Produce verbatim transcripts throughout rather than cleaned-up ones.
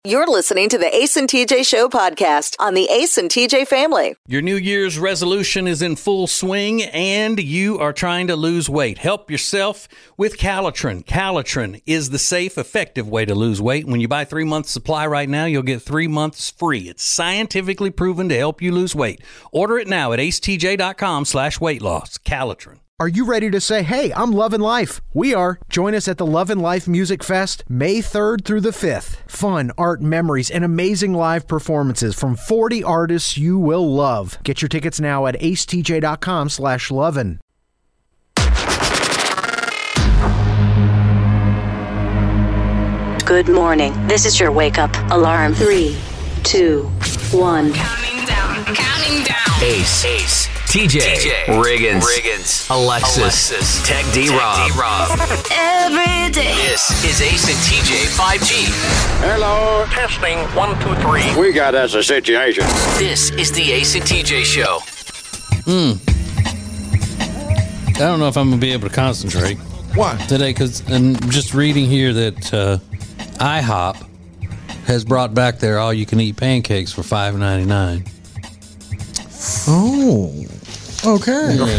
You're listening to the Ace and T J Show podcast on the Ace and T J family. Your New Year's resolution is in full swing and you are trying to lose weight. Help yourself with Calitrin. Calitrin is the safe, effective way to lose weight. When you buy three months supply right now, you'll get three months free. It's scientifically proven to help you lose weight. Order it now at acetj.com slash weight loss. Calitrin. Are you ready to say, hey, I'm loving life? We are. Join us at the Love and Life Music Fest, May third through the fifth. Fun, art, memories, and amazing live performances from forty artists you will love. Get your tickets now at acetj.com slash lovin'. Good morning. This is your wake-up alarm. Three, two, one. Counting down. Counting down. Ace. Ace. T J, T J Riggins, Riggins, Alexis, Alexis Tech D-Rob. Every day. This is Ace and T J five G. Hello. Testing one, two, three. We got us a situation. This is the Ace and T J Show. Hmm. I don't know if I'm going to be able to concentrate. Why? Today, because I'm just reading here that uh, IHOP has brought back their all-you-can-eat pancakes for five ninety-nine. Oh, okay. Yeah.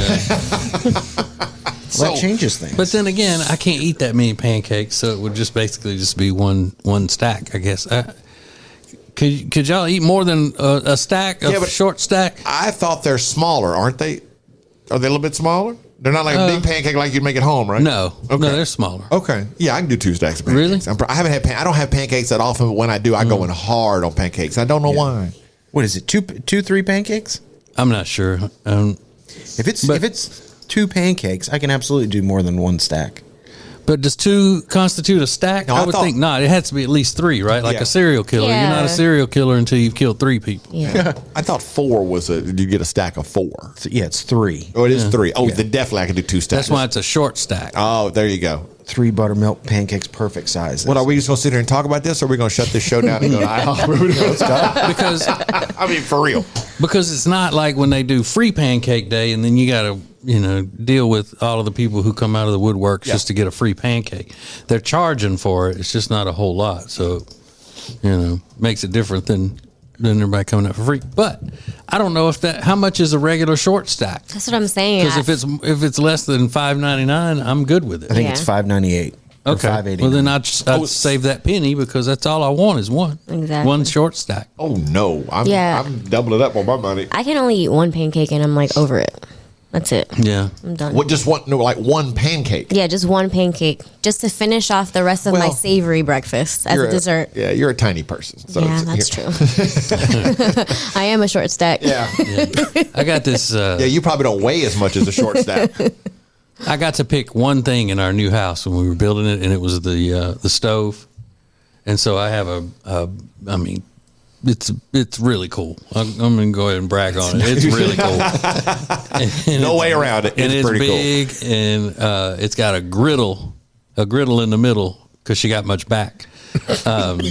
Well, that changes things. But then again, I can't eat that many pancakes, so it would just basically just be one one stack, I guess. I, could could y'all eat more than a, a stack, a Yeah, but short stack? I thought they're smaller, aren't they? Are they a little bit smaller? They're not like a Uh, big pancake like you'd make at home, right? No, Okay. no, they're smaller. Okay. Yeah, I can do two stacks of pancakes. Really? I'm, I haven't had. Pan- I don't have pancakes that often, but when I do, I go in hard on pancakes. I don't know why. What is it? Two, two, three pancakes? I'm not sure. Um, If it's But- if it's two pancakes, I can absolutely do more than one stack. but does two constitute a stack? No, I I would thought- think not. It has to be at least three, right? Like Yeah. a serial killer. You're not a Yeah. serial killer until you've killed three people. Yeah. I thought four was a. You get a stack of four. So, yeah, it's three. Oh, it is three. Oh, then definitely I can do two stacks. That's why it's a short stack. Oh, there you go. Three buttermilk pancakes, perfect size. What are we just going to sit here and talk about this, or are we going to shut this show down and go to IHOP? Because I mean, for real. Because it's not like when they do free pancake day and then you got to, you know, deal with all of the people who come out of the woodworks Yeah. just to get a free pancake. They're charging for it. It's just not a whole lot. So, you know, makes it different than, than everybody coming out for free. But I don't know if that, how much is a regular short stack? That's what I'm saying. Because if it's, if it's less than five ninety-nine, I'm good with it. I think Yeah. it's five ninety eight. Okay. Five eighty. Well, then I'd, I'd save that penny because that's all I want is one. Exactly. One short stack. Oh no, I'm Yeah. I'm doubling up on my money. I can only eat one pancake and I'm like over it. That's it. Yeah. I'm done. What just one no, like one pancake? Yeah, just one pancake, just to finish off the rest of my Well, savory breakfast as You're a dessert. Yeah, you're a tiny person. So yeah, it's- that's here- true. I am a short stack. Yeah. I got this. Uh, Yeah, you probably don't weigh as much as a short stack. I got to pick one thing in our new house when we were building it, and it was the uh, the stove. And so I have a, a I mean, it's it's really cool. I'm, I'm going to go ahead and brag on it. It's really cool. And No it's- way around it. And It's it's, pretty cool. big, and uh, it's got a griddle, a griddle in the middle because she got much back. Um,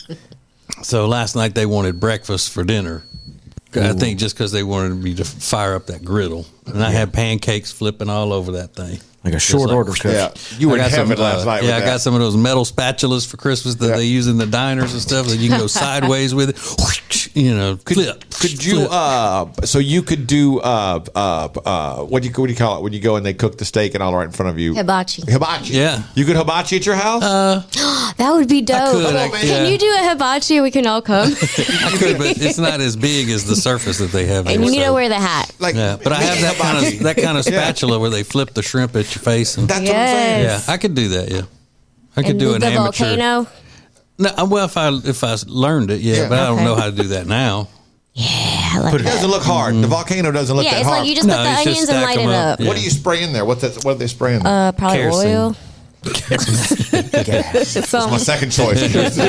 so last night they wanted breakfast for dinner. I think just because they wanted me to fire up that griddle, and I had pancakes flipping all over that thing, like a Just short like- order cook. Yeah, you were I in got heaven some, uh, last night. Yeah, with I that. got some of those metal spatulas for Christmas that Yeah. they use in the diners and stuff that you can go sideways with it. You know, Could, flip. could you? flip. Uh, so you could do. Uh, uh, uh, what do you what do you call it when you go and they cook the steak and all right in front of you? Hibachi. Hibachi. Yeah. You could hibachi at your house. That would be dope. could, I- Can yeah. you do a hibachi and we can all come? I could, but it's not as big as the surface that they have. and there, you need so- to wear the hat. like, Yeah, but I have that kind hibachi. of that kind of Yeah. spatula where they flip the shrimp at your face. And, That's what I'm saying. Yes. yeah, I could do that. Yeah, I could And do an the amateur. volcano. No, well, if I if I learned it, yeah, Yeah. but I don't Okay. know how to do that now. Yeah, I like It that. doesn't look hard. The volcano doesn't look Yeah, that it's hard. like you just No, put the it's just onions and stack light 'em it up. up. Yeah. What do you spray in there? What's that? What are they spraying? Uh, probably Kerosene. oil. That's Some. my second choice.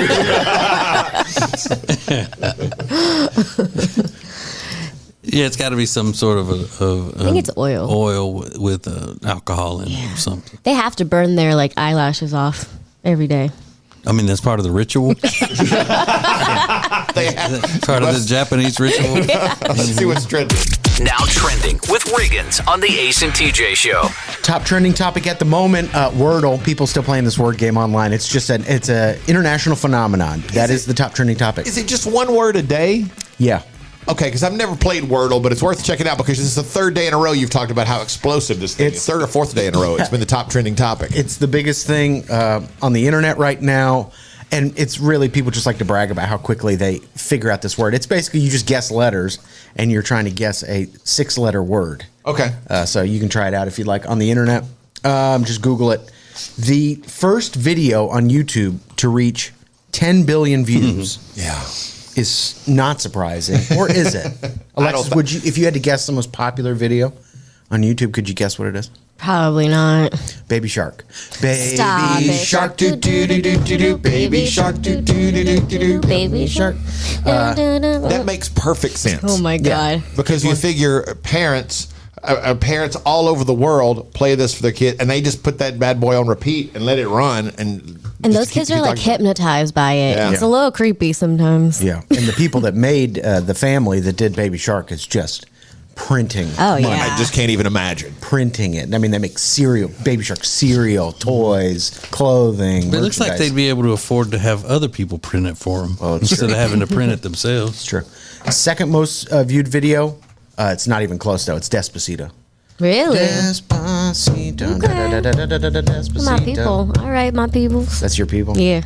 Yeah, it's got to be some sort of a. Of, I think it's oil. Oil with, with uh, alcohol in it Yeah. or something. They have to burn their like eyelashes off every day. I mean, that's part of the ritual. They have, Part of the Japanese ritual. Let's see what's trending. Now trending with Riggins on the Ace and T J Show. Top trending topic at the moment, uh, Wordle. People still playing this word game online. It's just an it's a international phenomenon. That is, is the top trending topic. Is it just one word a day? Yeah. Okay, because I've never played Wordle, but it's worth checking out because this is the third day in a row you've talked about how explosive this thing It's- is. Third or fourth day in a row. It's been the top trending topic. It's the biggest thing uh, on the internet right now. And it's really, people just like to brag about how quickly they figure out this word. It's basically you just guess letters, and you're trying to guess a six-letter word. Okay. Uh, so you can try it out if you'd like on the internet. Um, just Google it. The first video on YouTube to reach ten billion views Yeah. is not surprising. Or is it? Alexis, would you, if you had to guess the most popular video on YouTube, could you guess what it is? Probably not. Baby Shark. Baby Stop it. Shark. Do, do, do, do, do, do. Baby Shark. Do, do, do, do, do, do. Baby Shark. Uh, That makes perfect sense. Oh my God. Because you figure parents, uh, uh, parents all over the world play this for their kid, and they just put that bad boy on repeat and let it run. And And those just kids keep- are keep like talking. hypnotized by it. Yeah. It's Yeah. a little creepy sometimes. Yeah. And the people that made uh, the family that did Baby Shark is just printing. Oh, money. yeah. I just can't even imagine. Printing it. I mean, they make cereal, Baby Shark cereal, toys, clothing. But it looks like merchandise. they'd be able to afford to have other people print it for them Well, it's instead true. of having to print it themselves. It's true. Second most uh, viewed video. Uh, it's not even close though. It's Despacito. Really? Despacito. Okay. Da, da, da, da, da, da, da, Despacito. My people. All right, my people. That's your people. Yeah.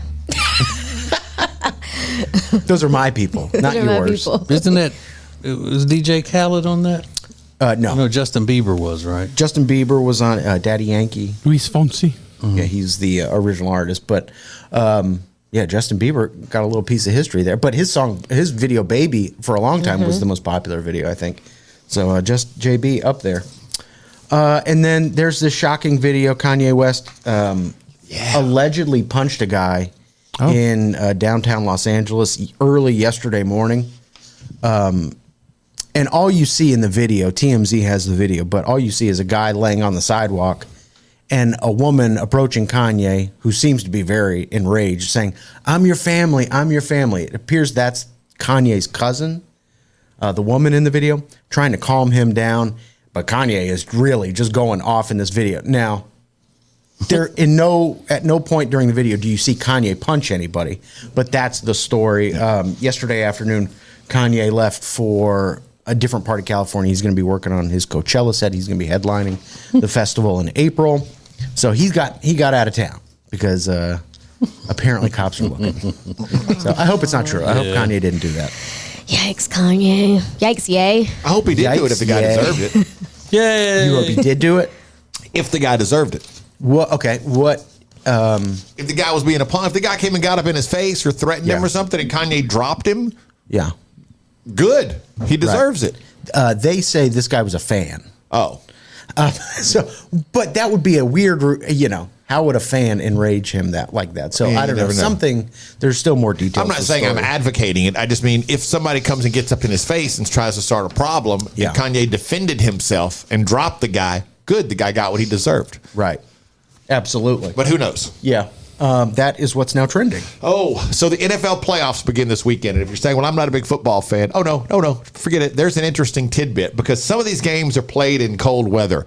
Those are my people, not Those are my yours. people. Isn't that, was D J Khaled on that? Uh, no. No, Justin Bieber was, right? Justin Bieber was on uh, Daddy Yankee. Luis Fonsi. Yeah, he's the uh, original artist. But um, yeah, Justin Bieber got a little piece of history there. But his song, his video "Baby" for a long time Mm-hmm. was the most popular video, I think. So uh, just J B up there. Uh, and then there's this shocking video: Kanye West um, allegedly punched a guy Oh. in uh, downtown Los Angeles early yesterday morning. Um, and all you see in the video, T M Z has the video, but all you see is a guy laying on the sidewalk and a woman approaching Kanye, who seems to be very enraged, saying, "I'm your family, I'm your family." It appears that's Kanye's cousin, uh, the woman in the video, trying to calm him down. But Kanye is really just going off in this video. Now, there in no at no point during the video do you see Kanye punch anybody, but that's the story. Um, yesterday afternoon, Kanye left for a different part of California. He's going to be working on his Coachella set. He's going to be headlining the festival in April. So he's got he got out of town because uh, apparently cops are looking. So I hope it's not true. I hope Yeah. Kanye didn't do that. Yikes, Kanye. Yikes, yay. I hope he did do it if the guy Yikes, deserved it. Yay! You hope he did do it. If the guy deserved it. What? Okay. What? Um, If the guy was being a punk, if the guy came and got up in his face or threatened Yeah. him or something and Kanye dropped him, yeah. good. He deserves it. Uh, they say this guy was a fan. Oh. Uh, so, but that would be a weird, you know, how would a fan enrage him that like that? So Yeah, I don't you know. never know. Something. There's still more details. I'm not to the saying I'm story. advocating it. I just mean if somebody comes and gets up in his face and tries to start a problem, Yeah. and Kanye defended himself and dropped the guy, good. The guy got what he deserved. Right. Absolutely. But who knows? Yeah. Um, that is what's now trending. Oh, so the N F L playoffs begin this weekend. And if you're saying, well, I'm not a big football fan. Oh, no, no, no. Forget it. There's an interesting tidbit because some of these games are played in cold weather.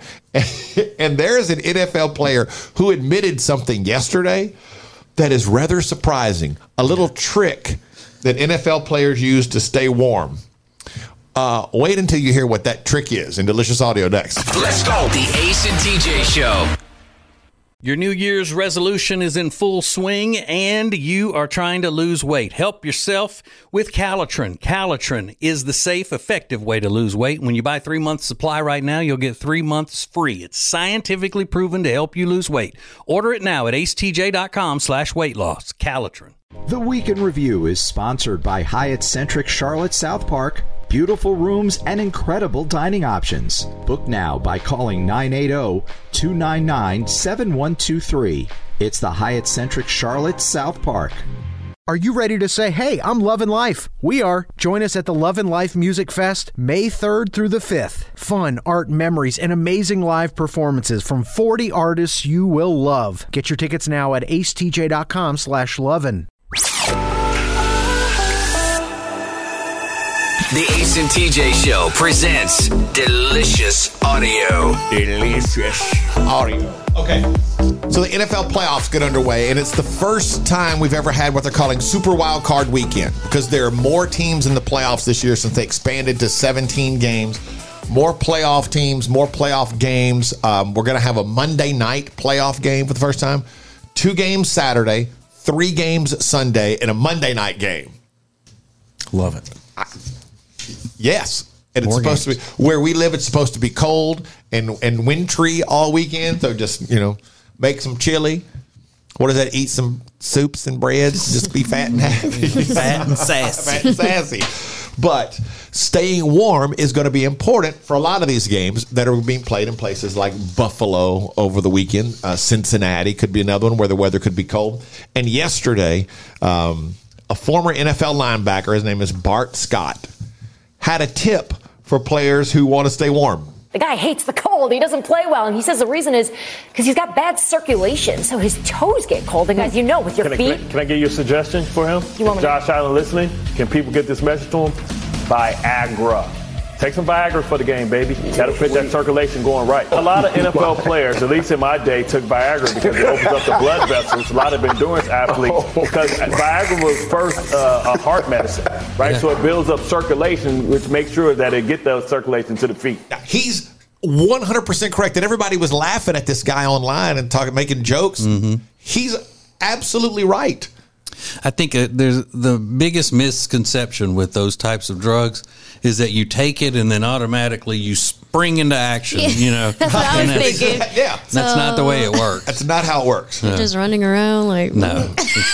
And there's an N F L player who admitted something yesterday that is rather surprising. A little trick that N F L players use to stay warm. Uh, wait until you hear what that trick is in Delicious Audio next. Let's go. The Ace and T J Show. Your New Year's resolution is in full swing and you are trying to lose weight. Help yourself with Calitrin. Calitrin is the safe, effective way to lose weight. When you buy three months supply right now, you'll get three months free. It's scientifically proven to help you lose weight. Order it now at acetj.com slash weight loss. Calitrin. The Week in Review is sponsored by Hyatt Centric Charlotte South Park. Beautiful rooms and incredible dining options. Book now by calling nine eight zero, two nine nine, seven one two three. It's the Hyatt Centric Charlotte South Park. Are you ready to say, hey, I'm loving life? We are. Join us at the Love and Life Music Fest, May third through the fifth. Fun, art, memories, and amazing live performances from forty artists you will love. Get your tickets now at acetj.com slash lovin'. The Ace and T J Show presents Delicious Audio. Delicious audio. Okay. So the N F L playoffs get underway, and it's the first time we've ever had what they're calling Super Wild Card Weekend, because there are more teams in the playoffs this year since they expanded to seventeen games. More playoff teams, more playoff games. Um, we're going to have a Monday night playoff game for the first time. Two games Saturday, three games Sunday, and a Monday night game. Love it. I, yes. And it's More supposed games. to be where we live. It's supposed to be cold and, and wintry all weekend. So just, you know, make some chili. What is that? Eat some soups and breads. Just be fat and happy. Fat and sassy. Fat and sassy. But staying warm is going to be important for a lot of these games that are being played in places like Buffalo over the weekend. Uh, Cincinnati could be another one where the weather could be cold. And yesterday, um, a former N F L linebacker, his name is Bart Scott, had a tip for players who want to stay warm. The guy hates the cold. He doesn't play well. And he says the reason is because he's got bad circulation. So his toes get cold. And as you know, with your can I, feet. Can I, can I give you a suggestion for him? You want me to- Josh Allen listening? Can people get this message to him? Viagra. Take some Viagra for the game, baby. That'll fit that circulation going right. A lot of N F L players, at least in my day, took Viagra because it opens up the blood vessels. A lot of endurance athletes, because Viagra was first uh, a heart medicine, right? Yeah. So it builds up circulation, which makes sure that it get the circulation to the feet. He's one hundred percent correct. And everybody was laughing at this guy online and talking, making jokes. Mm-hmm. He's absolutely right. I think uh, there's the biggest misconception with those types of drugs is that you take it and then automatically you spring into action. Yeah, you know, that's what I was And that's- thinking. Yeah. That's not the way it works. That's not how it works. Yeah. Just running around like No,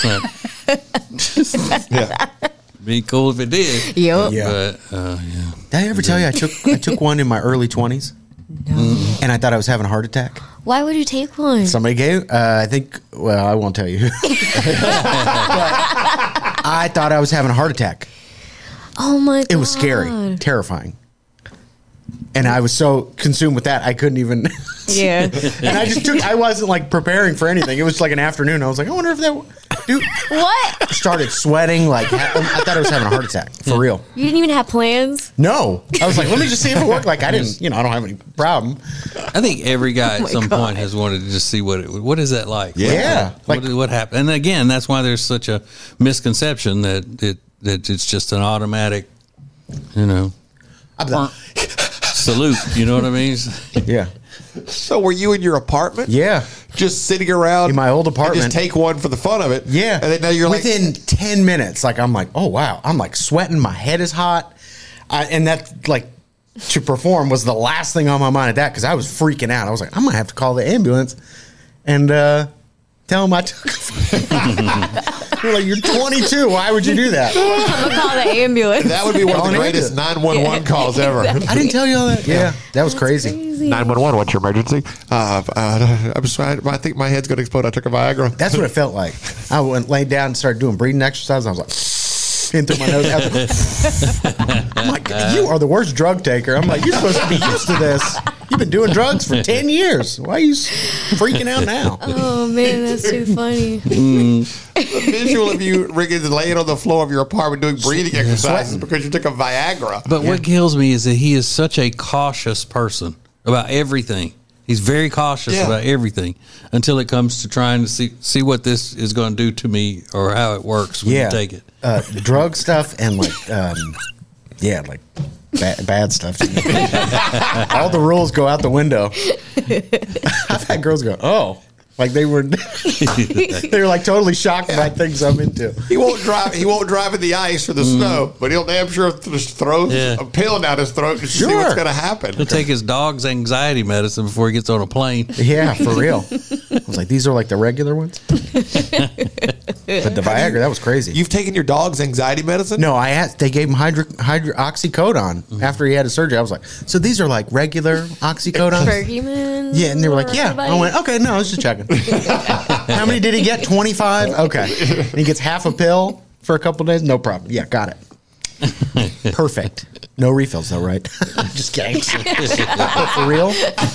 it's not. Yeah. Be cool if it did. Yep. Yeah. But uh, yeah. Did I ever tell you I took I took one in my early twenties? No. And I thought I was having a heart attack. Why would you take one? Somebody gave, uh, I think, well, I won't tell you. I thought I was having a heart attack. Oh my god. It was scary, terrifying. And I was so consumed with that, I couldn't even. Yeah. And I just took, I wasn't like preparing for anything. It was like an afternoon. I was like, I wonder if that, dude. What? Started sweating. Like, I thought I was having a heart attack, for real. You didn't even have plans? No. I was like, let me just see if it worked. Like, I didn't, you know, I don't have any problem. I think every guy Oh at my some God. point has wanted to just see what it, what is that like? Yeah. What, Like- what happened? And again, that's why there's such a misconception that it that it's just an automatic, you know, I'm like, salute. You know what I mean? yeah. So were you in your apartment? Yeah. Just sitting around In my old and apartment. just take one for the fun of it. Yeah. And then now you're within like, ten minutes, like I'm like, oh wow, I'm like sweating, my head is hot. I, and that like to perform was the last thing on my mind at that, because I was freaking out. I was like, I'm gonna have to call the ambulance and uh tell them I took They're like, you're twenty-two, why would you do that? I'm gonna call the ambulance. that would be one of the Calling greatest ambulance. nine one one Yeah, calls ever. exactly. I didn't tell you all that. Yeah, that was crazy. Crazy. nine one one, what's your emergency? Uh, uh, I'm sorry, I think my head's going to explode. I took a Viagra. That's what it felt like. I went laid down and started doing breathing exercises. I was like, in through my nose. I was like, I'm like, you are the worst drug taker. I'm like, you're supposed to be used to this. You've been doing drugs for ten years. Why are you s- freaking out now? Oh man, that's too funny. The visual of you, Riggins, laying on the floor of your apartment doing breathing exercises Sweating. because you took a Viagra. But what kills me is that he is such a cautious person about everything. He's very cautious Yeah. about everything until it comes to trying to see see what this is going to do to me or how it works when Yeah. you take it. Uh, drug stuff and like, um, yeah, like bad, bad stuff. All the rules go out the window. I've had girls go, oh. Like they were, they were like totally shocked by things I'm into. He won't drive. He won't drive in the ice or the snow, but he'll damn sure th- throw Yeah. a pill down his throat to see Sure. what's going to happen. He'll take his dog's anxiety medicine before he gets on a plane. Yeah, for real. I was like, these are like the regular ones. But the Viagra, that was crazy. You've taken your dog's anxiety medicine? No, I asked. They gave him hydro, hydro oxycodone after he had his surgery. I was like, so these are like regular oxycodone? Berkman. Yeah, and they were like, yeah. I went, okay, no, I was just checking. How many did he get? twenty-five? Okay. And he gets half a pill for a couple days? No problem. Yeah, got it. Perfect. No refills, though, right? Just kidding. For real?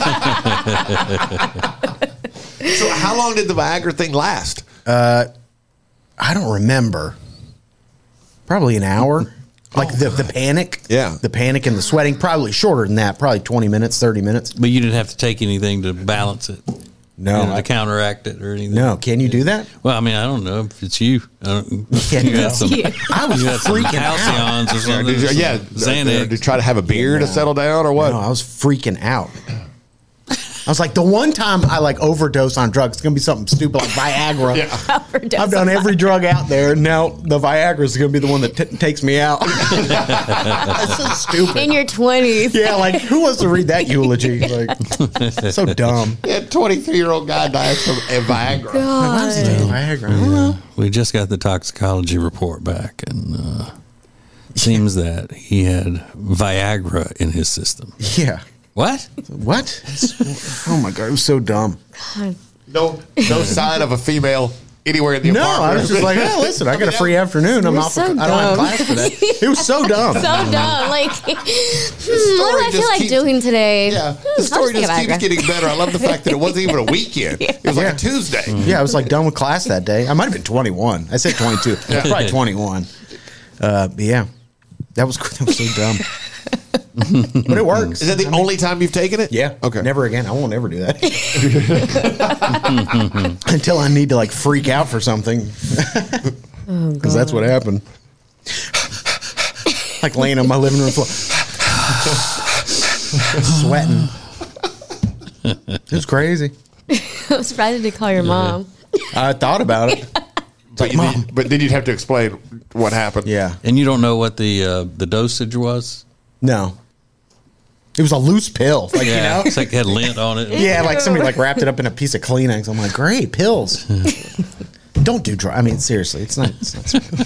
So how long did the Viagra thing last? Uh, I don't remember. Probably an hour. Like the, the panic. Yeah. The panic and the sweating, probably shorter than that, probably twenty minutes, thirty minutes. But you didn't have to take anything to balance it. No. You know, I- to counteract it or anything. No, can you do that? Well, I mean, I don't know if it's you. I don't, Yeah, you no. got some, I was you got some freaking out. halcyons or something. Did you, some yeah. Xanax. Did you try to have a beer Yeah. to settle down or what? No, I was freaking out. I was like, the one time I like overdose on drugs, it's gonna be something stupid like Viagra. Overdose I've done on every drug out there. Now the Viagra is gonna be the one that t- takes me out. That's so stupid. In your twenties. Yeah, like who wants to read that eulogy? Like, so dumb. Yeah, twenty-three-year-old guy dies from a Viagra. Why was he taking Viagra? I don't know. We just got the toxicology report back, and uh, it seems that he had Viagra in his system. Yeah. What? What? Oh my god, it was so dumb. God. No, no sign of a female anywhere in the No, apartment. I was just like, oh, listen, I got a free afternoon. I'm You're off. so I don't have dumb. class today. It was so dumb. So dumb. Like, hmm, what do I just feel like keeps- doing today? Yeah, Hmm, the I'll story take just a keeps Viagra. getting better. I love the fact that it wasn't even a weekend. It was like Yeah. a Tuesday. Yeah, I was like done with class that day. I might have been twenty-one. I said twenty-two. Yeah. Probably twenty-one. Uh, but yeah, that was that was so dumb. But it works. Is that the only time you've taken it? Yeah. Okay. Never again. I won't ever do that until I need to like freak out for something. Because that's what happened. Like laying on my living room floor, sweating. It was crazy. I was ready to call your mom. I thought about it. But, you did, but then you'd have to explain what happened. Yeah. And you don't know what the uh, the dosage was? No. It was a loose pill. Like, Yeah, you know? it's like it had lint on it. Yeah, like somebody like wrapped it up in a piece of Kleenex. I'm like, great pills. Don't do drugs. I mean, seriously, it's not. It's not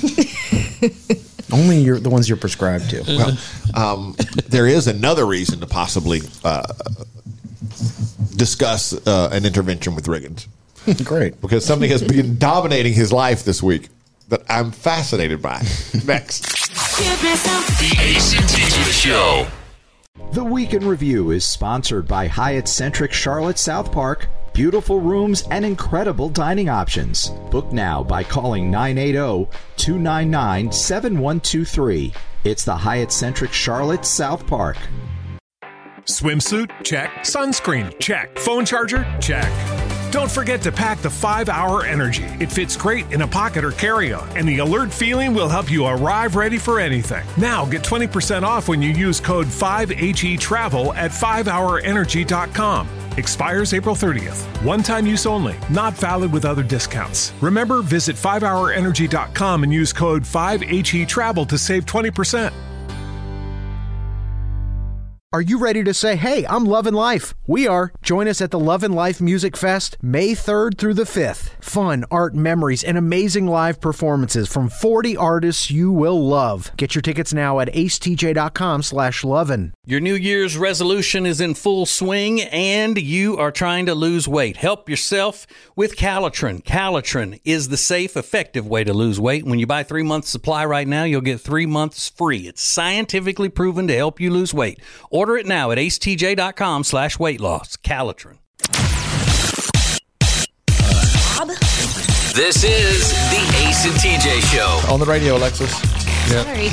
only you're, the ones you're prescribed to. Well, um, there is another reason to possibly uh, discuss uh, an intervention with Riggins. Great. Because something has been dominating his life this week that I'm fascinated by. Next. The Ace and T J Show. The Week in Review is sponsored by Hyatt Centric Charlotte South Park. Beautiful rooms and incredible dining options. Book now by calling nine eight zero, two nine nine, seven one two three. It's the Hyatt Centric Charlotte South Park. Swimsuit? Check. Sunscreen? Check. Phone charger? Check. Don't forget to pack the five hour Energy. It fits great in a pocket or carry-on, and the alert feeling will help you arrive ready for anything. Now get twenty percent off when you use code five H E Travel at five hour energy dot com. Expires April thirtieth. One-time use only. Not valid with other discounts. Remember, visit five hour energy dot com and use code five H E Travel to save twenty percent. Are you ready to say, hey, I'm loving life? We are. Join us at the Love and Life Music Fest, May third through the fifth. Fun, art, memories, and amazing live performances from forty artists you will love. Get your tickets now at acetj.com slash lovin'. Your New Year's resolution is in full swing and you are trying to lose weight. Help yourself with Calitrin. Calitrin is the safe, effective way to lose weight. When you buy three months supply right now, you'll get three months free. It's scientifically proven to help you lose weight. Order it now at acetj.com slash weight loss. Calitrin. This is the Ace and T J Show. On the radio, Alexis. Sorry.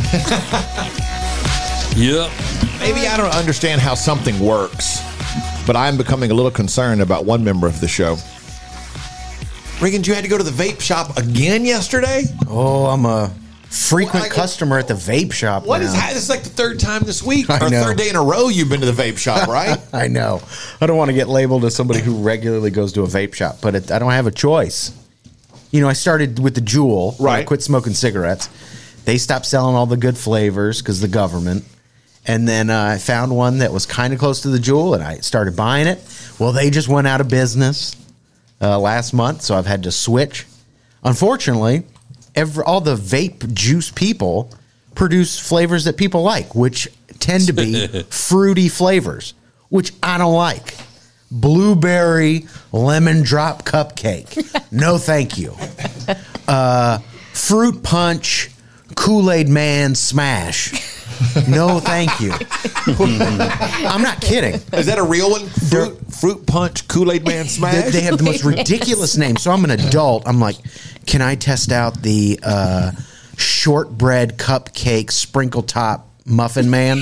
Yep. Maybe I don't understand how something works, but I'm becoming a little concerned about one member of the show. Riggins, you had to go to the vape shop again yesterday? Oh, I'm a frequent Well, like- customer at the vape shop. What now. is that? This is like the third time this week, I or know. third day in a row you've been to the vape shop, right? I know. I don't want to get labeled as somebody who regularly goes to a vape shop, but it, I don't have a choice. You know, I started with the Juul. When I Right. quit smoking cigarettes. They stopped selling all the good flavors because the government. And then uh, I found one that was kind of close to the Juul, and I started buying it. Well, they just went out of business uh, last month, so I've had to switch. Unfortunately, every, all the vape juice people produce flavors that people like, which tend to be fruity flavors, which I don't like. Blueberry lemon drop cupcake. No, thank you. Uh, fruit punch Kool-Aid Man smash. No, thank you. I'm not kidding. Is that a real one? Fruit, fruit punch Kool-Aid Man smash? They, they have the most ridiculous name. So I'm an adult. I'm like, can I test out the uh, shortbread cupcake sprinkle top muffin man.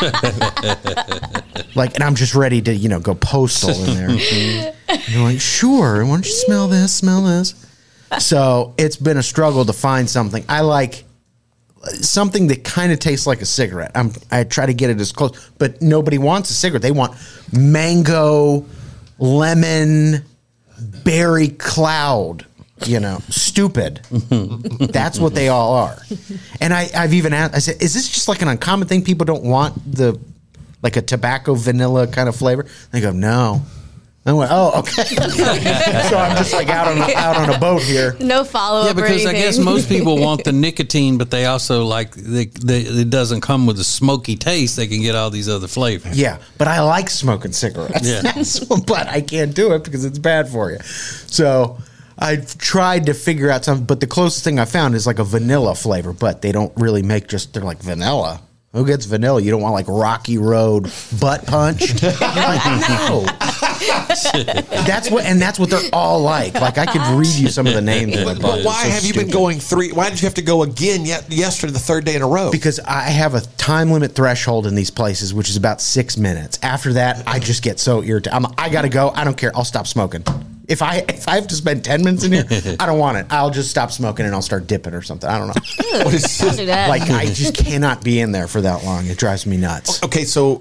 Like, and I'm just ready to, you know, go postal in there. And they're like, sure, why don't you smell this, smell this? So it's been a struggle to find something. I like something that kind of tastes like a cigarette. I'm, I try to get it as close, but nobody wants a cigarette. They want mango, lemon, berry cloud. You know, stupid. That's what they all are. And I, I've even asked, I said, is this just like an uncommon thing? People don't want the, like a tobacco vanilla kind of flavor? They go, no. I went, oh, okay. So I'm just like out on a, out on a boat here. No follow up. Yeah, because I guess most people want the nicotine, but they also like they, they, it doesn't come with a smoky taste. They can get all these other flavors. Yeah, but I like smoking cigarettes. Yeah. That's, but I can't do it because it's bad for you. So I've tried to figure out something, but the closest thing I found is like a vanilla flavor, but they don't really make just, they're like vanilla. Who gets vanilla? You don't want like Rocky Road butt punch? You're like, no. That's what, and that's what they're all like. Like I could read you some of the names of the But why so have you been stupid. going three? Why did you have to go again yet yesterday, the third day in a row? Because I have a time limit threshold in these places, which is about six minutes. After that, I just get so irritated. I'm, I got to go. I don't care. I'll stop smoking. If I if I have to spend ten minutes in here, I don't want it. I'll just stop smoking and I'll start dipping or something. I don't know. What is Don't do that. Like I just cannot be in there for that long. It drives me nuts. Okay, so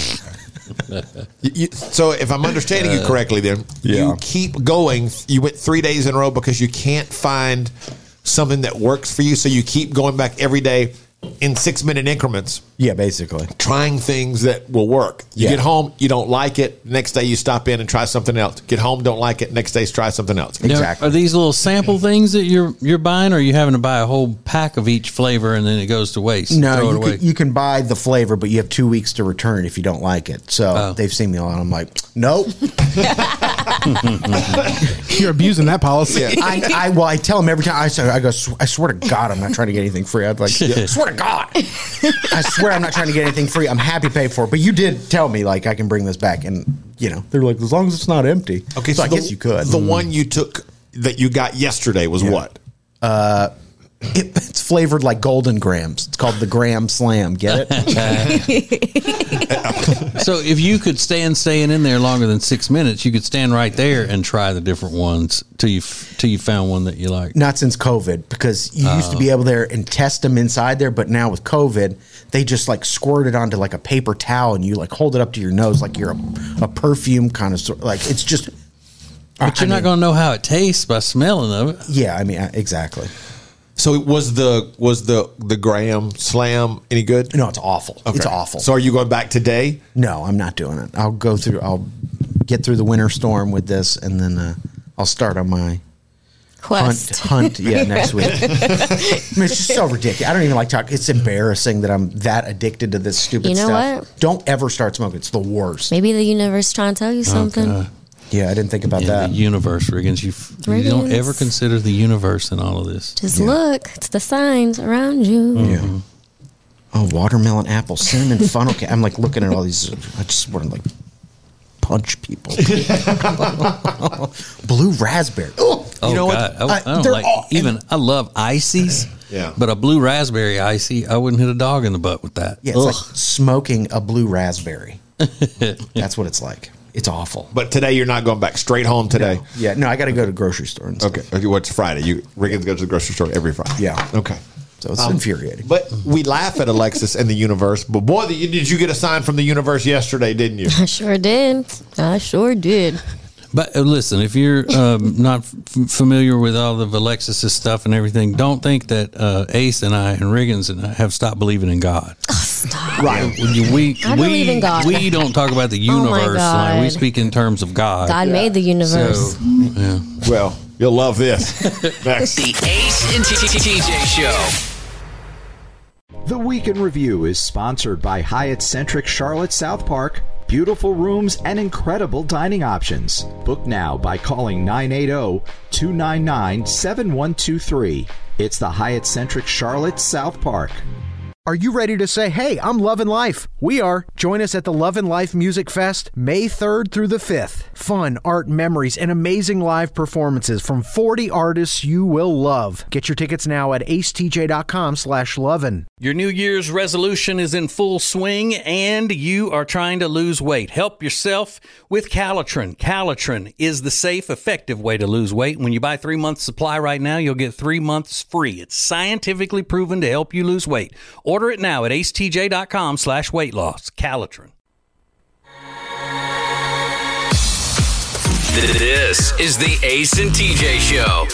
you, so if I'm understanding you correctly, then Yeah. you keep going. You went three days in a row because you can't find something that works for you. So you keep going back every day in six minute increments, Yeah, basically. trying things that will work. You Yeah. get home, you don't like it. Next day, you stop in and try something else. Get home, don't like it. Next day, try something else. Now, Exactly. are these little sample things that you're you're buying, or are you having to buy a whole pack of each flavor and then it goes to waste? No, Throw it you away. can, you can buy the flavor, but you have two weeks to return if you don't like it. So Oh. they've seen me a lot. I'm like, nope. You're abusing that policy. I, I well, I tell them every time. I say, I go. "Sw- I swear to God, I'm not trying to get anything free. I'd like, I swear to God, I swear I'm not trying to get anything free. I'm happy to pay for it. But you did tell me like I can bring this back, and you know they're like, as long as it's not empty. Okay, so, I the, guess you could. The one you took that you got yesterday was what? Uh, it, it's flavored like Golden Grams. It's called the Graham Slam. Get it? So if you could stand staying in there longer than six minutes, you could stand right there and try the different ones till you till you found one that you like. Not since COVID, because you used to be able there and test them inside there, but now with COVID, they just like squirt it onto like a paper towel and you like hold it up to your nose like you're a, a perfume kind of like it's just. But you're I not mean, going to know how it tastes by smelling of it. Yeah, I mean uh, exactly. So was the was the the Graham Slam any good? No, it's awful. Okay. It's awful. So are you going back today? No, I'm not doing it. I'll go through. I'll get through the winter storm with this, and then uh, I'll start on my Quest. hunt. Hunt, yeah, next week. I mean, it's just so ridiculous. I don't even like talking. It's embarrassing that I'm that addicted to this stupid You know stuff. what? Don't ever start smoking. It's the worst. Maybe the universe trying to tell you something. God. Yeah, I didn't think about Yeah, that. the universe, Riggins. You, you don't Riggins. ever consider the universe in all of this. Just look. It's the signs around you. Yeah. Oh, watermelon, apple, cinnamon, funnel cake. I'm like looking at all these. I just want to like punch people. Blue raspberry. Oh, Oh, you know God. what? I, I don't they're like all- even. I love ices. Yeah. But a blue raspberry icy, I wouldn't hit a dog in the butt with that. Yeah, it's like Ugh. smoking a blue raspberry. That's what it's like. It's awful. But today you're not going back straight home today. No. Yeah, no, I got to go to the grocery store and stuff. Okay. Okay. What's Friday? You Riggins goes to the grocery store every Friday. Yeah. Okay. So it's Um, infuriating. But we laugh at Alexis and the universe. But boy, did you, did you get a sign from the universe yesterday, didn't you? I sure did. I sure did. But uh, listen, if you're um, not f- familiar with all of Alexis's stuff and everything, don't think that uh, Ace and I and Riggins and I have stopped believing in God. Right. We we, I believe in God. we don't talk about the Oh, my universe. Like, we God. speak in terms of God. God made the universe. So, yeah. Well, you'll love this. Next. The Ace and T J Show. The Week in Review is sponsored by Hyatt Centric Charlotte South Park. Beautiful rooms and incredible dining options. Book now by calling nine eight zero, two nine nine, seven one two three. It's the Hyatt Centric Charlotte South Park. Are you ready to say, hey, I'm loving life? We are. Join us at the Love and Life Music Fest, May third through the fifth. Fun, art, memories, and amazing live performances from forty artists you will love. Get your tickets now at acetj.com slash lovin'. Your New Year's resolution is in full swing and you are trying to lose weight. Help yourself with Calitrin. Calitrin is the safe, effective way to lose weight. When you buy three months supply right now, you'll get three months free. It's scientifically proven to help you lose weight. Order it now at acetj.com slash weight loss. Calitrin. This is the Ace and T J Show.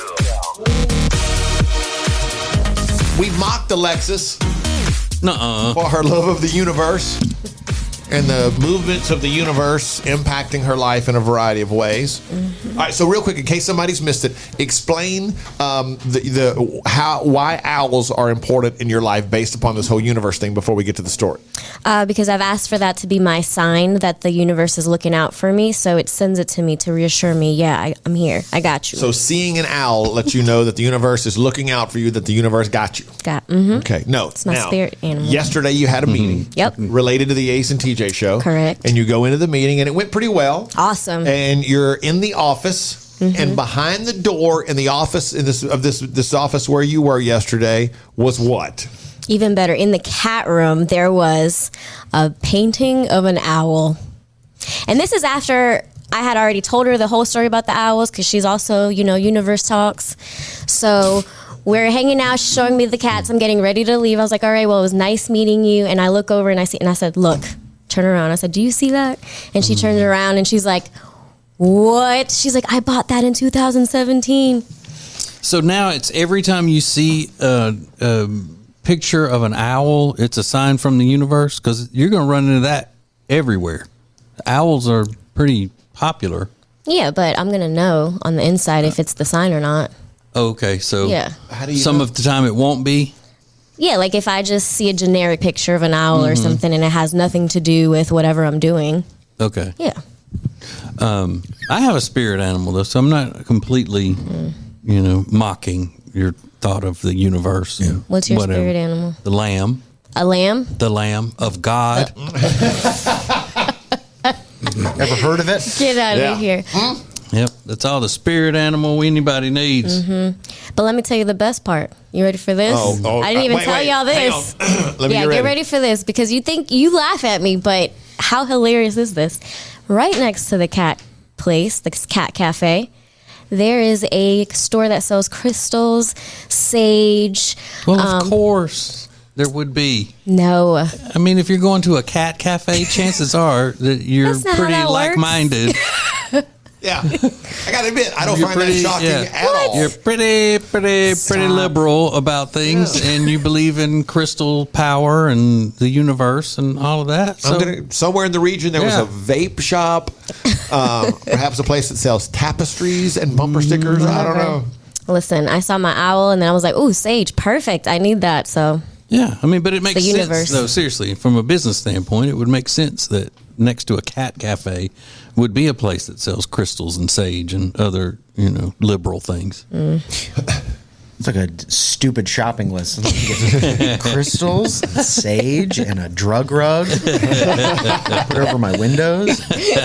We mocked Alexis Nuh-uh. for her love of the universe and the movements of the universe impacting her life in a variety of ways. Mm-hmm. All right, so real quick, in case somebody's missed it, explain um, the the how why owls are important in your life based upon this whole universe thing before we get to the story. Uh, because I've asked for that to be my sign that the universe is looking out for me, so it sends it to me to reassure me, yeah, I, I'm here. I got you. So seeing an owl lets you know that the universe is looking out for you, that the universe got you. Got. Mm-hmm. Okay, no. It's my now, spirit animal. Yesterday you had a meeting. Mm-hmm. Yep. Related to the Ace and T J show. Correct. And you go into the meeting and it went pretty well. Awesome. And you're in the office, mm-hmm. and behind the door in the office in this of this this office where you were yesterday was what? Even better, in the cat room, there was a painting of an owl. And this is after I had already told her the whole story about the owls, because she's also, you know, Universe Talks. So we're hanging out, she's showing me the cats. I'm getting ready to leave. I was like, all right, well, it was nice meeting you. And I look over and I see, and I said, look, turn around. I said, do you see that? And she turned around and she's like, what? She's like, I bought that in two thousand seventeen. So now it's every time you see a, a picture of an owl, it's a sign from the universe, because you're going to run into that everywhere. Owls are pretty popular. Yeah, but I'm going to know on the inside if it's the sign or not. Okay, so yeah. How do you some know? of the time it won't be? Yeah, like if I just see a generic picture of an owl Mm-hmm. or something and it has nothing to do with whatever I'm doing. Okay. Yeah. Um, I have a spirit animal, though, so I'm not completely, mm. you know, mocking your thought of the universe. Yeah. What's your whatever. spirit animal? The lamb. A lamb? The lamb of God. Uh- Ever heard of it? Get out yeah. of here. Huh? Yep, that's all the spirit animal anybody needs. Mm-hmm. But let me tell you the best part. You ready for this? Oh, oh, I didn't even uh, wait, tell wait, y'all this. Let me yeah, get ready. get ready for this, because you think you laugh at me, but how hilarious is this? Right next to the cat place, the cat cafe, there is a store that sells crystals, sage. Well, um, of course there would be. No. I mean, if you're going to a cat cafe, chances are that you're That's not pretty how that like-minded. Yeah, I gotta admit, I don't You're find pretty, that shocking yeah. at What? all. You're pretty, pretty, Stop. pretty liberal about things, Yeah. and you believe in crystal power and the universe and all of that. So, I'm gonna, somewhere in the region there Yeah. was a vape shop, um, perhaps a place that sells tapestries and bumper stickers. I don't know. Listen, I saw my owl, and then I was like, ooh, sage, perfect. I need that, so... yeah, I mean, but it makes the sense, universe. though, seriously, from a business standpoint, it would make sense that next to a cat cafe would be a place that sells crystals and sage and other, you know, liberal things. Mm. It's like a d- stupid shopping list. Crystals, sage, and a drug rug. Put over my windows.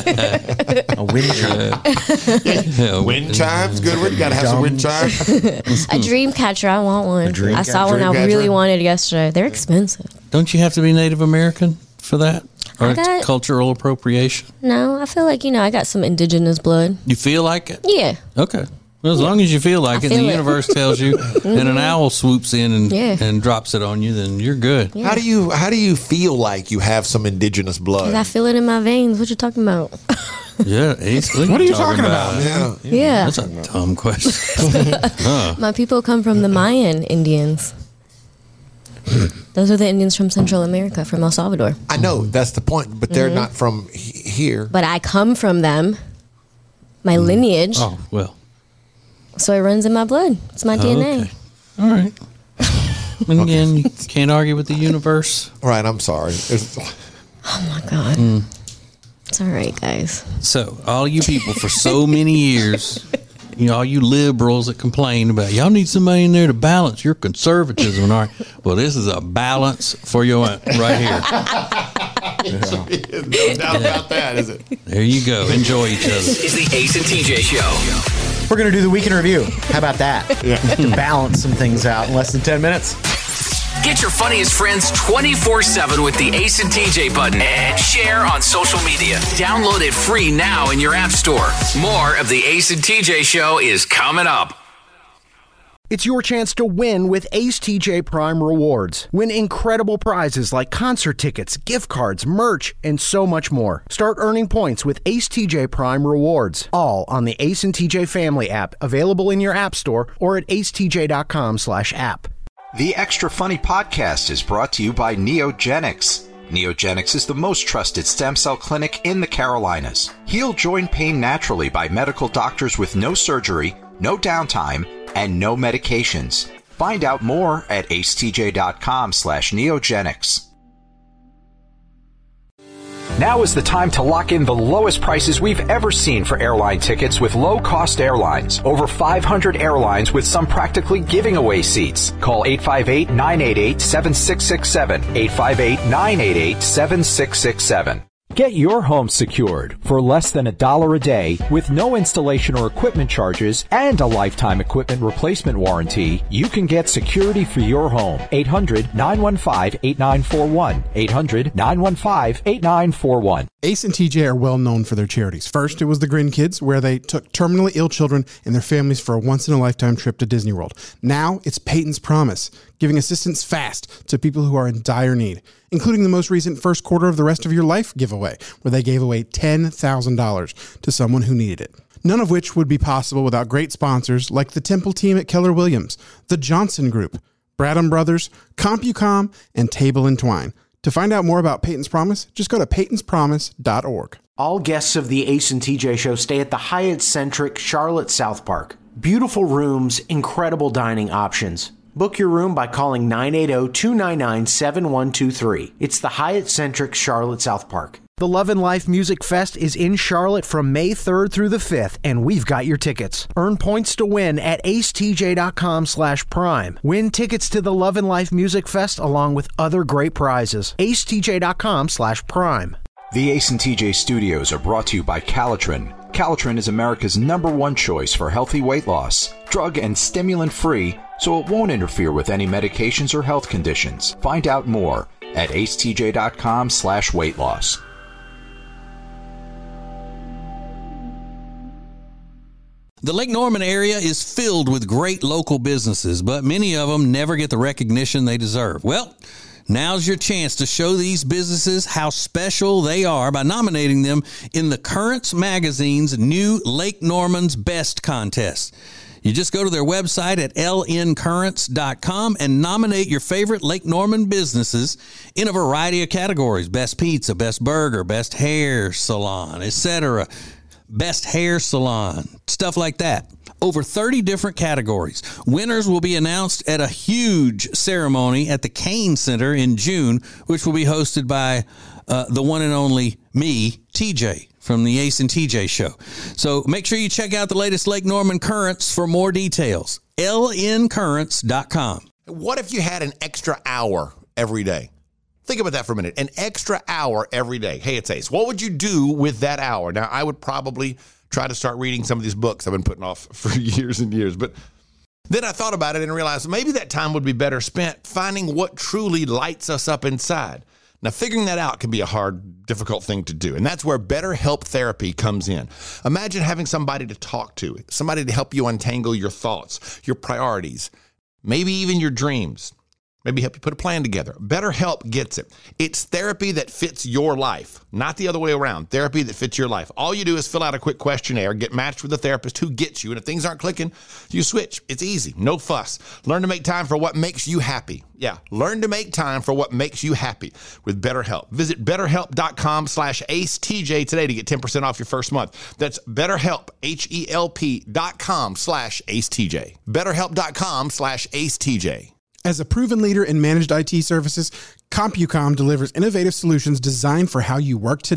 A wind chime. Yeah, Wind chimes, good one. You gotta have some wind chimes. A dream catcher, I want one. dream I saw catcher. one I Dream really catcher. wanted yesterday. They're expensive. Don't you have to be Native American for that? Or I it's got- cultural appropriation? No, I feel like, you know, I got some indigenous blood. You feel like it? Yeah. Okay. Well, as long as you feel like I it, and feel the it. universe tells you, and an owl swoops in and Yeah. and drops it on you, then you're good. Yeah. How do you how do you feel like you have some indigenous 'Cause blood? I feel it in my veins. What you talking about? Yeah, Ace, What are you talking about? Yeah. Yeah. That's a dumb question. Huh. My people come from the Mayan Indians. Those are the Indians from Central America, from El Salvador. I know that's the point, but they're Mm-hmm. not from he- here. But I come from them. My lineage. Oh, well. So it runs in my blood. It's my D N A. Okay. All right. And again, you can't argue with the universe. Right, I'm sorry. It's- Oh my God. Mm. It's all right, guys. So, all you people for so many years you know, all you liberals that complain about, y'all need somebody in there to balance your conservatism. All right. Well, this is a balance for you right here. No doubt about that, is it? There you go. Enjoy each other. This is the Ace and T J Show. We're going to do the week in review. How about that? Yeah. To balance some things out in less than ten minutes. Get your funniest friends twenty-four seven with the Ace and T J button and share on social media. Download it free now in your app store. More of the Ace and T J Show is coming up. It's your chance to win with Ace T J Prime Rewards. Win incredible prizes like concert tickets, gift cards, merch, and so much more. Start earning points with Ace T J Prime Rewards. All on the Ace and T J Family app, available in your app store or at acetj.com slash app. The Extra Funny podcast is brought to you by Neogenics. Neogenics is the most trusted stem cell clinic in the Carolinas. Heal joint pain naturally by medical doctors with no surgery, no downtime, and no medications. Find out more at acetj.com slash neogenics. Now is the time to lock in the lowest prices we've ever seen for airline tickets with low-cost airlines. Over five hundred airlines with some practically giving away seats. Call eight five eight, nine eight eight, seven six six seven. eight five eight, nine eight eight, seven six six seven. Get your home secured for less than a dollar a day with no installation or equipment charges and a lifetime equipment replacement warranty. You can get security for your home. eight hundred, nine one five, eight nine four one. eight hundred, nine one five, eight nine four one. Ace and T J are well known for their charities. First, it was the Grin Kids, where they took terminally ill children and their families for a once-in-a-lifetime trip to Disney World. Now, it's Peyton's Promise, giving assistance fast to people who are in dire need, including the most recent First Quarter of the Rest of Your Life giveaway, where they gave away ten thousand dollars to someone who needed it. None of which would be possible without great sponsors like the Temple team at Keller Williams, the Johnson Group, Bradham Brothers, CompuCom, and Table and Twine. To find out more about Peyton's Promise, just go to peytons promise dot org. All guests of the Ace and T J Show stay at the Hyatt-centric Charlotte South Park. Beautiful rooms, incredible dining options. Book your room by calling nine eight zero, two nine nine, seven one two three. It's the Hyatt-centric Charlotte South Park. The Love and Life Music Fest is in Charlotte from May third through the fifth, and we've got your tickets. Earn points to win at acetj.com slash prime. Win tickets to the Love and Life Music Fest along with other great prizes. acetj.com slash prime. The Ace and T J studios are brought to you by Calitrin. Calitrin is America's number one choice for healthy weight loss. Drug and stimulant free, so it won't interfere with any medications or health conditions. Find out more at acetj.com slash weight loss. The Lake Norman area is filled with great local businesses, but many of them never get the recognition they deserve. Well, now's your chance to show these businesses how special they are by nominating them in the Currents Magazine's new Lake Norman's Best contest. You just go to their website at l n currents dot com and nominate your favorite Lake Norman businesses in a variety of categories: best pizza, best burger, best hair salon, et cetera. Best hair salon, stuff like that. Over thirty different categories. Winners will be announced at a huge ceremony at the Kane Center in June, which will be hosted by uh, the one and only me, T J, from the Ace and T J Show. So make sure you check out the latest Lake Norman Currents for more details. l n currents dot com. What if you had an extra hour every day? Think about that for a minute. An extra hour every day. Hey, it's Ace. What would you do with that hour? Now, I would probably try to start reading some of these books I've been putting off for years and years. But then I thought about it and realized maybe that time would be better spent finding what truly lights us up inside. Now, figuring that out can be a hard, difficult thing to do. And that's where BetterHelp therapy comes in. Imagine having somebody to talk to, somebody to help you untangle your thoughts, your priorities, maybe even your dreams. Maybe help you put a plan together. BetterHelp gets it. It's therapy that fits your life, not the other way around. Therapy that fits your life. All you do is fill out a quick questionnaire, get matched with a therapist who gets you, and if things aren't clicking, you switch. It's easy. No fuss. Learn to make time for what makes you happy. Yeah, learn to make time for what makes you happy with BetterHelp. Visit betterhelp.com slash AceTJ today to get ten percent off your first month. That's BetterHelp, H-E-L-P dot com slash AceTJ. BetterHelp.com slash AceTJ. As a proven leader in managed I T services, CompuCom delivers innovative solutions designed for how you work today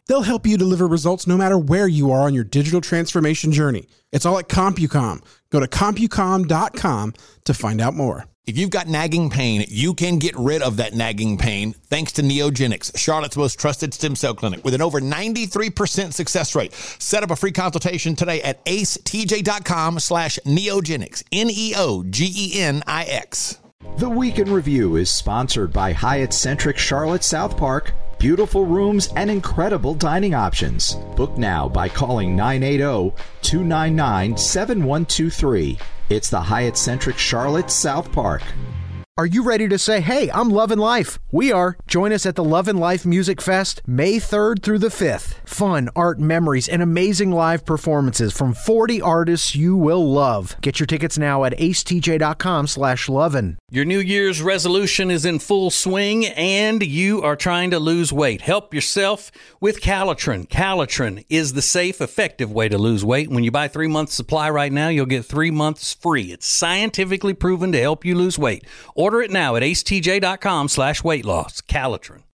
They'll help you deliver results no matter where you are on your digital transformation journey. It's all at CompuCom. Go to CompuCom dot com to find out more. If you've got nagging pain, you can get rid of that nagging pain thanks to Neogenics, Charlotte's most trusted stem cell clinic with an over ninety-three percent success rate. Set up a free consultation today at acetj.com slash neogenics, N E O G E N I X. The Week in Review is sponsored by Hyatt Centric Charlotte South Park. Beautiful rooms and incredible dining options. Book now by calling nine eight zero, two nine nine, seven one two three. It's the Hyatt Centric Charlotte South Park. Are you ready to say, hey, I'm loving life? We are. Join us at the Love and Life Music Fest, May third through the fifth. Fun, art, memories, and amazing live performances from forty artists you will love. Get your tickets now at acetj.com slash lovin'. Your New Year's resolution is in full swing and you are trying to lose weight. Help yourself with Calitrin. Calitrin is the safe, effective way to lose weight. When you buy three months supply right now, you'll get three months free. It's scientifically proven to help you lose weight. Order it now at acetj.com slash weight loss. Calitrin.